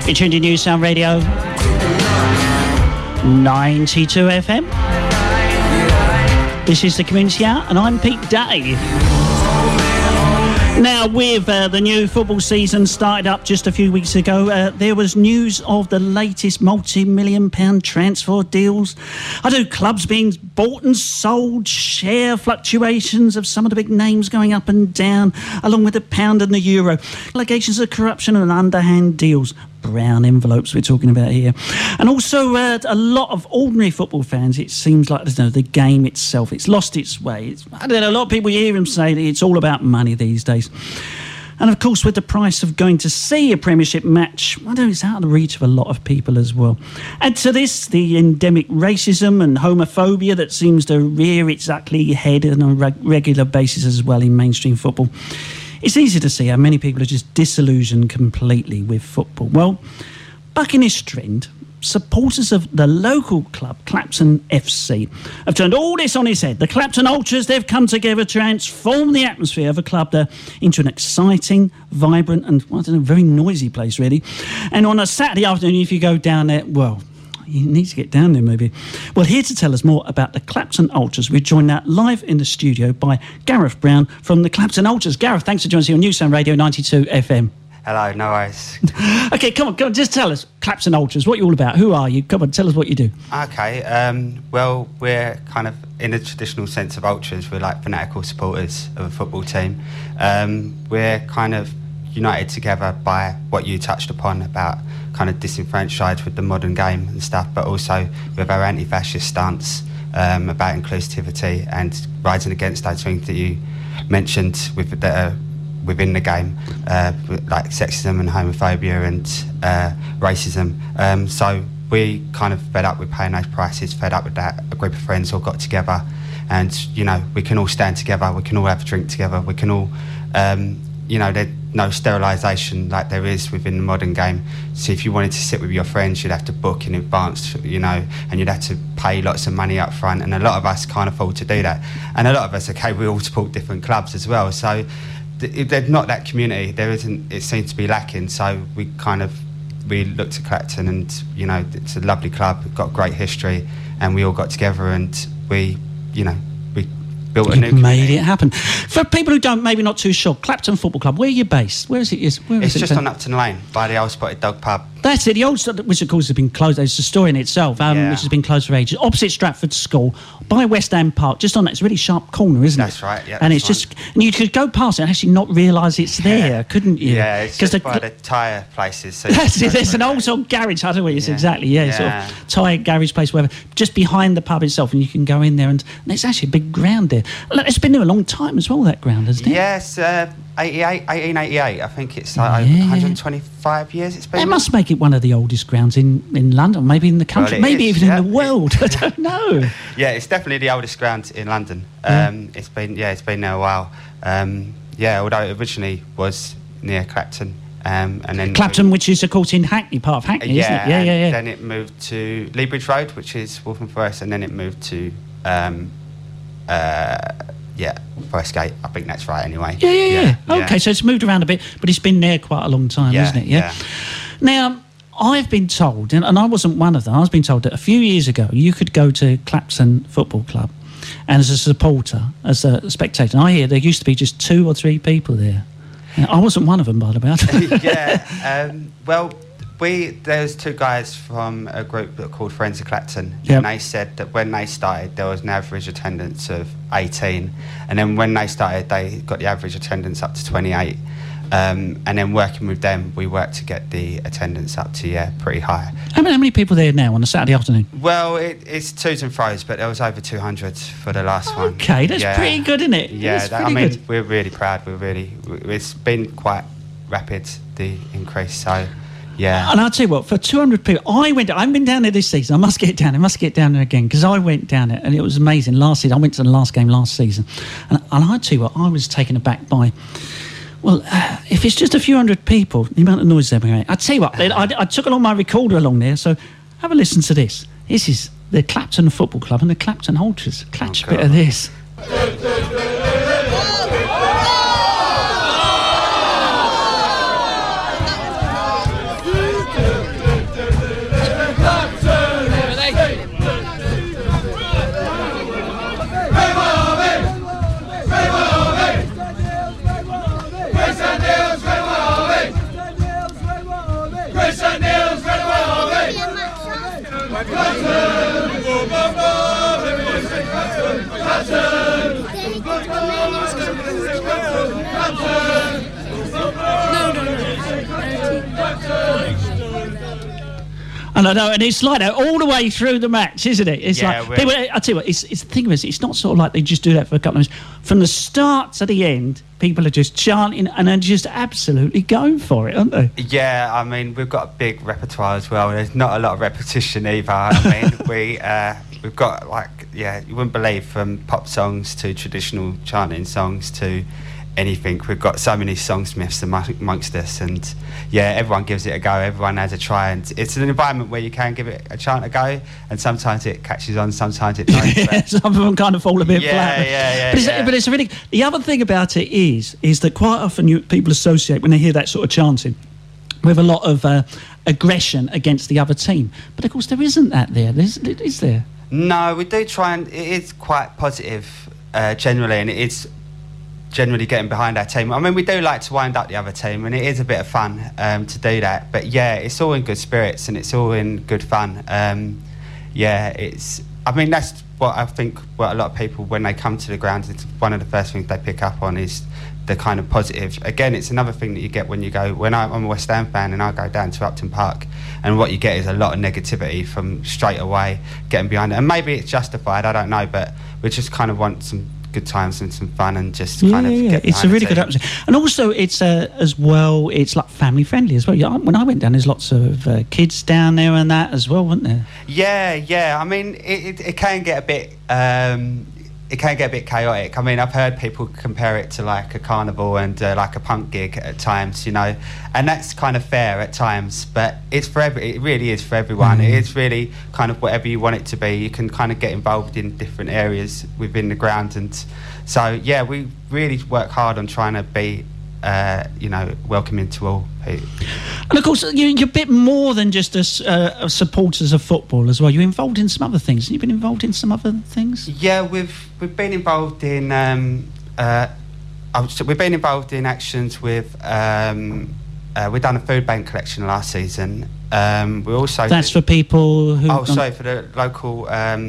You're tuned to New Sound Radio 92 FM. This is the Community Hour, and I'm Pete Day. Now, with the new football season started up just a few weeks ago, there was news of the latest multi-million-pound transfer deals. I do clubs being bought and sold, share fluctuations of some of the big names going up and down, along with the pound and the euro. Allegations of corruption and underhand deals. Brown envelopes we're talking about here. And also a lot of ordinary football fans, it seems like, the game itself, it's lost its way. A lot of people, you hear them say that it's all about money these days. And of course, with the price of going to see a Premiership match, it's out of the reach of a lot of people as well. Add to this the endemic racism and homophobia that seems to rear its ugly head on a regular basis as well in mainstream football. It's easy to see how many people are just disillusioned completely with football. Well, bucking this trend, supporters of the local club, Clapton FC, have turned all this on its head. The Clapton Ultras, they've come together to transform the atmosphere of a club there into an exciting, vibrant and, very noisy place, really. And on a Saturday afternoon, if you go down there, you need to get down there, maybe. Well, here to tell us more about the Clapton Ultras, we're joined now live in the studio by Gareth Brown from the Clapton Ultras. Gareth, thanks for joining us here on New Sound Radio 92 FM. Hello, no worries. OK, come on, just tell us, Clapton Ultras, what are you all about? Who are you? Come on, tell us what you do. OK, well, we're kind of, in the traditional sense of Ultras, we're like fanatical supporters of a football team. We're kind of united together by what you touched upon about kind of disenfranchised with the modern game and stuff, but also with our anti-fascist stance about inclusivity and rising against those things that you mentioned within the game, like sexism and homophobia and racism. So we kind of fed up with paying those prices, fed up with that. A group of friends all got together and, we can all stand together, we can all have a drink together, we can all, there's no sterilisation like there is within the modern game. So if you wanted to sit with your friends, you'd have to book in advance, and you'd have to pay lots of money up front, and a lot of us can't afford to do that. And a lot of us, we all support different clubs as well. So there's not that community. There isn't. It seems to be lacking. So we looked at Clapton, and it's a lovely club. We've got great history, and we all got together and we built a new community. Made it happen. For people who don't, maybe not too sure, Clapton Football Club, where are you based? Where is it? It's just on Upton Lane by the old Spotted Dog pub. That's it, the old, which of course has been closed. It's a story in itself, which has been closed for ages. Opposite Stratford School, by West Ham Park, just on that. It's a really sharp corner, isn't it? That's right, yeah. And it's just, and you could go past it and actually not realise it's there, couldn't you? Yeah, it's just by the tyre places. So that's it, there's an old sort of garage, I don't know what it is exactly, sort of tyre garage place, whatever, just behind the pub itself, and you can go in there, and it's actually a big ground there. It's been there a long time as well, that ground, hasn't it? Yes, 1888, I think it's like 125 years it's been. It must make it one of the oldest grounds in London, maybe in the country, maybe even in the world. I don't know. Yeah, it's definitely the oldest ground in London. It's been there a while. Although it originally was near Clapton. And then Clapton, which is of course in Hackney, part of Hackney, isn't it? Yeah. Then it moved to Lea Bridge Road, which is Waltham Forest, and then it moved to Forest Gate. I think that's right anyway. Yeah. Okay, so it's moved around a bit, but it's been there quite a long time, hasn't it? Yeah. Now, I've been told, and I wasn't one of them, I was being told that a few years ago you could go to Clapton Football Club and as a supporter, as a spectator, and I hear there used to be just 2 or 3 people there. Now, I wasn't one of them, by the way. There's 2 guys from a group that are called Friends of Clapton, and they said that when they started there was an average attendance of 18, and then when they started they got the average attendance up to 28, and then working with them we worked to get the attendance up to pretty high. How many people there now on a Saturday afternoon? Well, it's twos and throws, but there was over 200 for the last one. Okay, that's pretty good, isn't it? Yeah, we're really proud. It's been quite rapid, the increase, so yeah. And I'll tell you what, for 200 people, I haven't been down there this season. I must get down there again, because I went down there and it was amazing. Last season, I went to the last game last season, and I'll tell you what, I was taken aback by, if it's just a few hundred people, the amount of noise they're making. I'll tell you what, I took along my recorder along there, so have a listen to this. This is the Clapton Football Club and the Clapton Ultras. Catch a bit of this. And I know, and it's like that all the way through the match, isn't it? It's like people. I tell you what, it's the thing is, it's not sort of like they just do that for a couple of minutes. From the start to the end, people are just chanting and they're just absolutely going for it, aren't they? Yeah, I mean, we've got a big repertoire as well. There's not a lot of repetition either. I mean, we've got you wouldn't believe, from pop songs to traditional chanting songs to anything. We've got so many songsmiths amongst us, and everyone gives it a go. Everyone has a try, and it's an environment where you can give it a chant a go, and sometimes it catches on, sometimes it doesn't. Some of them kind of fall a bit flat. But it's really, the other thing about it is that quite often people associate, when they hear that sort of chanting, with a lot of aggression against the other team. But of course there isn't that there, is there? No, we do try, and it is quite positive generally, and it is generally getting behind our team. I mean, we do like to wind up the other team, and it is a bit of fun to do that. But it's all in good spirits and it's all in good fun. I mean, that's what I think. What a lot of people, when they come to the ground, it's one of the first things they pick up on is the kind of positive. Again, it's another thing that you get when you go. When I'm a West Ham fan and I go down to Upton Park, and what you get is a lot of negativity from straight away getting behind it. And maybe it's justified, I don't know, but we just kind of want some good times and some fun and just kind of get it's a really good atmosphere. And also it's as well, it's like family friendly as well. When I went down, there's lots of kids down there and that as well, wasn't there? I mean, it can get a bit chaotic. I mean, I've heard people compare it to like a carnival and like a punk gig at times, and that's kind of fair at times, but it really is for everyone. It is really kind of whatever you want it to be. You can kind of get involved in different areas within the ground, and so we really work hard on trying to be welcoming to all people. And of course, you're a bit more than just a supporters of football as well. You're involved in some other things. You've been involved in some other things? Yeah, we've been involved in we've been involved in actions with we've done a food bank collection last season. We also for people who for the local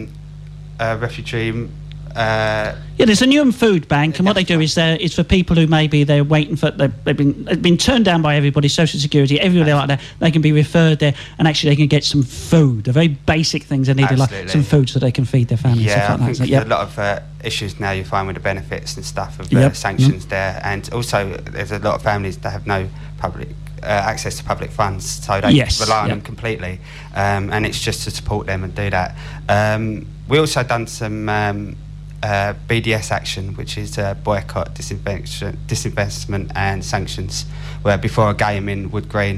refugee. There's a Newham food bank, and what they do is it's for people who maybe they're waiting for, they've been turned down by everybody, social security, everybody like that. They can be referred there, and actually they can get some food, the very basic things they need, like some food so they can feed their families. I think a lot of issues now you find with the benefits and stuff of the sanctions there, and also there's a lot of families that have no public access to public funds, so they rely on them completely, and it's just to support them and do that. We also done some BDS action, which is boycott, disinvestment and sanctions, where before a game in Wood Green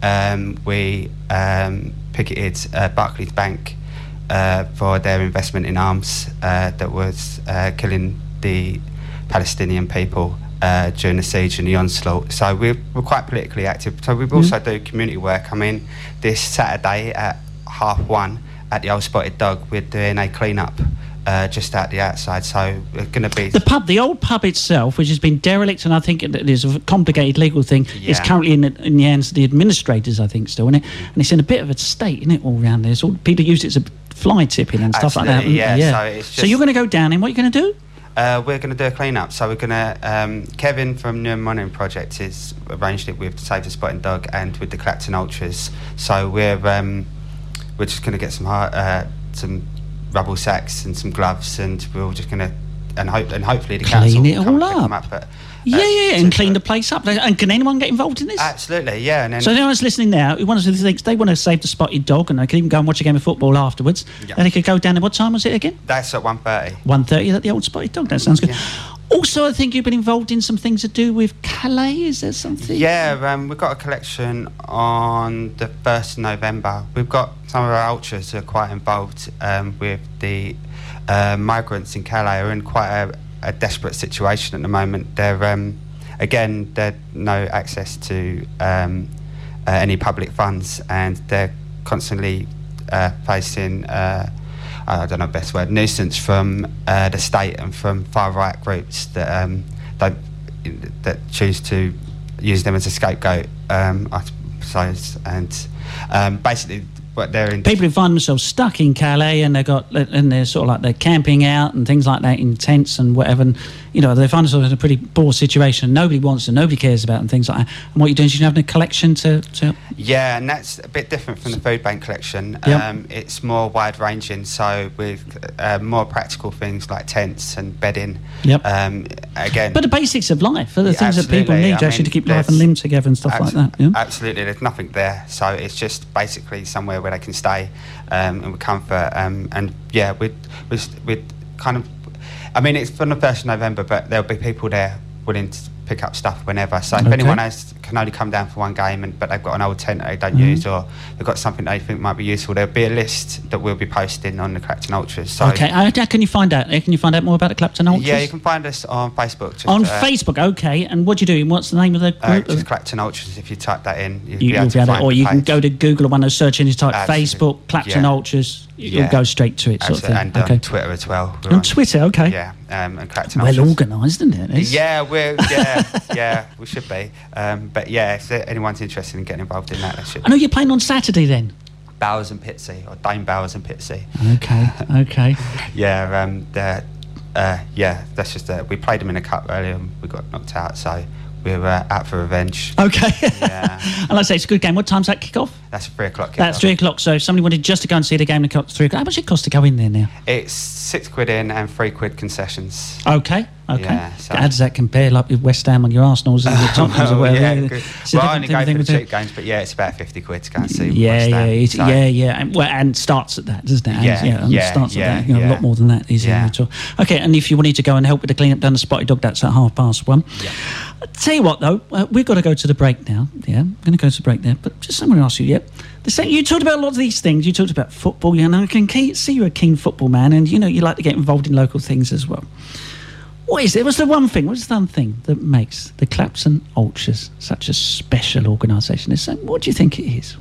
we picketed Barclays Bank for their investment in arms that was killing the Palestinian people during the siege and the onslaught. So we're quite politically active. So we've also do community work. I mean, this Saturday at 1:30 at the Old Spotted Dog, we're doing a clean-up just out the outside, so we're going to be... The old pub itself, which has been derelict, and I think it is a complicated legal thing, is currently in the hands of the administrators, I think, still, isn't it? And it's in a bit of a state, isn't it, all around there? So people use it as a fly tipping and stuff like that. So you're going to go down in, what are you going to do? We're going to do a clean-up, so we're going to... Kevin from Newham Monitoring Project has arranged it with Save the Spotted Dog and with the Clapton Ultras, so we're just going to get some rubble sacks and some gloves, and we're all just going to and hopefully the council clean it will all come up. But, and clean the place up. And can anyone get involved in this? Absolutely, yeah. And then, so anyone's listening now who wants to think they want to save the Spotted Dog, and they can even go and watch a game of football afterwards. Yeah. Then they could go down there. What time was it again? That's at 1:30. 1:30 at the Old Spotted Dog. That sounds good. Yeah. Also, I think you've been involved in some things to do with Calais. Is there something? Yeah, we've got a collection on the 1st of November. We've got some of our ultras who are quite involved with the migrants in Calais, who are in quite a desperate situation at the moment. They're no access to any public funds, and they're constantly facing I don't know the best word, nuisance from the state and from far right groups that that choose to use them as a scapegoat, I suppose. And basically but they're in people who find themselves stuck in Calais and they're sort of like they're camping out and things like that in tents and whatever, and you know they find themselves in a pretty poor situation. Nobody wants them, nobody cares about them, things like that. And what you're doing is you're having a collection to yeah, and that's a bit different from the food bank collection. Yep. It's more wide ranging, so with more practical things like tents and bedding. Yep. Again, but the basics of life are the things that people absolutely. need actually to keep life and limb together and stuff like that. Yeah? Absolutely, there's nothing there, so it's just basically somewhere where they can stay and with comfort. And yeah, we'd kind of, I mean, it's from the 1st of November, but there'll be people there willing to pick up stuff whenever. So if anyone can only come down for one game, but they've got an old tent that they don't use, or they've got something they think might be useful, there'll be a list that we'll be posting on the Clapton Ultras. So okay, how can you find out? Can you find out more about the Clapton Ultras? Yeah, you can find us on Facebook. Facebook, okay. And what do you do? What's the name of the group? Just Clapton Ultras. If you type that in, you'll be able to, or you can go to Google or one of those search engines, type Facebook, Clapton Ultras. You'll go straight to it, sort of thing. And on Twitter as well. On Twitter, okay. Yeah, and Clapton Ultras. Well organised, isn't it? Yeah, we should be. But yeah, if anyone's interested in getting involved in that, they should. I know you're playing on Saturday then. Bowers and Pitsea, or Dame Bowers and Pitsea. Okay. Yeah, that's just we played them in a cup earlier and we got knocked out, so we were out for revenge. Okay. Yeah. And like I say, it's a good game. What time's that kick off? That's 3 o'clock. That's 3 o'clock. So if somebody wanted just to go and see the game at 3 o'clock, how much it cost to go in there now? It's £6 in and £3 concessions. Okay. Yeah, so how does that compare, like with West Ham on your Arsenals and your Tottenhams or whatever? I only go for the cheap games, but yeah, it's about £50 to go and see. And starts at that, doesn't it? Starts at that. A lot more than that, isn't it? Okay, and if you wanted to go and help with the clean up down the Spotted Dog, that's at 1:30. Yeah. I'll tell you what, though, we've got to go to the break now. Yeah, I'm going to go to the break there. But just someone ask you, you talked about a lot of these things. You talked about football, and I can see you're a keen football man, and you like to get involved in local things as well. What is it? What's the one thing that makes the Clapton Ultras such a special organisation? What do you think it is?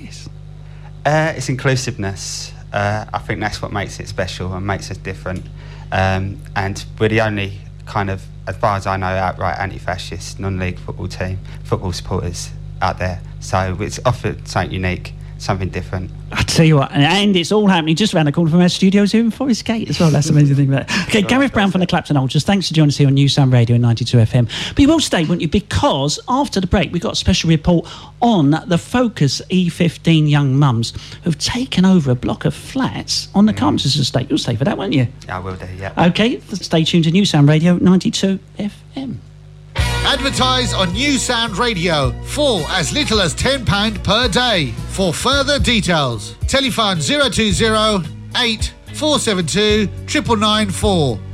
It's inclusiveness. I think that's what makes it special and makes us different. And we're the only kind of, as far as I know, outright anti-fascist non-league football supporters out there. So it's offered something unique, something different. I tell you what, and it's all happening just around the corner from our studios here in Forest Gate as well. That's the amazing thing about it. Okay, Gareth Brown from the Clapton Ultras, thanks for joining us here on New Sound Radio 92 FM. But you will stay, won't you? Because after the break, we've got a special report on the Focus E15 young mums who've taken over a block of flats on the Carpenter's estate. You'll stay for that, won't you? I will do, yeah. Okay, stay tuned to New Sound Radio 92 FM. Advertise on New Sound Radio for as little as £10 per day. For further details, telephone 020 8 472 9994